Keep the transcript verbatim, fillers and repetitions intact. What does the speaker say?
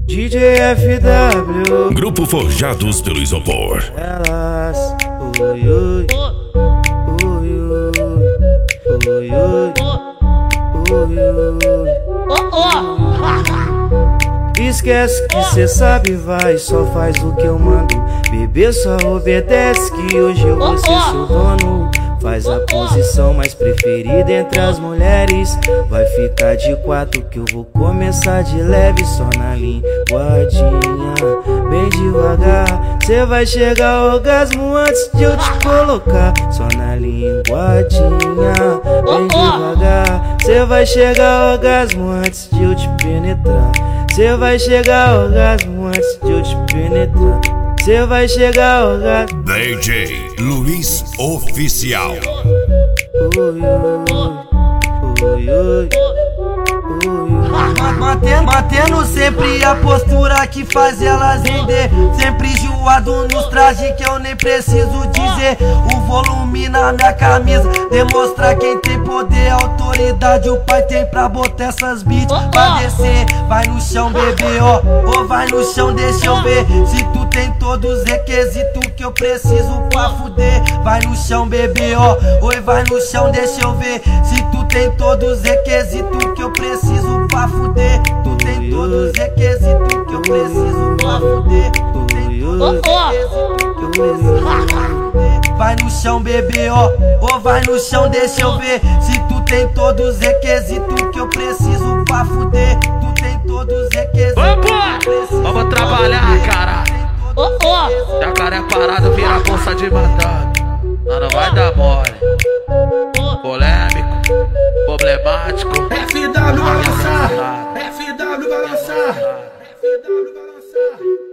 D J F W, Grupo Forjados pelo Isopor. elas, ui, ui, ui, ui, ui, ui. Esquece que cê sabe, vai, só faz o que eu mando. Bebê só obedece que hoje eu vou ser seu dono. Faz a posição mais preferida entre as mulheres. Vai ficar de quatro que eu vou começar de leve, só na linguadinha, bem devagar. Cê vai chegar ao orgasmo antes de eu te colocar. Só na linguadinha, bem devagar. Cê vai chegar ao orgasmo antes de eu te penetrar. Cê vai chegar ao orgasmo antes de eu te penetrar. Cê vai chegar ao orgasmo. D J Luiz Oficial. Ui, ui, ui, ui, ui. Mantendo, mantendo sempre a postura que faz elas render. Sempre enjoado nos trajes que eu nem preciso dizer. O volume na minha camisa demonstra quem tem poder, autoridade. O pai tem pra botar essas beats pra descer. Vai no chão, bebê, ó, ou vai no chão, deixa eu ver se tu tem todos os requisitos que eu preciso pra fuder. Vai no chão, bebê, ó, oi, vai no chão, deixa eu ver se tu tem todos os requisitos que eu preciso pra fuder. Tu tem todos os requisitos que eu preciso pra fuder. Tu tem todos os requisitos que eu preciso pra fuder. Vai no chão, bebê, ó, ou vai no chão, deixa eu ver se tu tem todos os requisitos que eu preciso pra fuder. Tu tem todos os requisitos que eu preciso. Vamos trabalhar, cara. Jacaré parado vira bolsa de mandado. Não, não vai dar mole. Polêmico, problemático. F W vai lançar, F W vai lançar, F W vai lançar.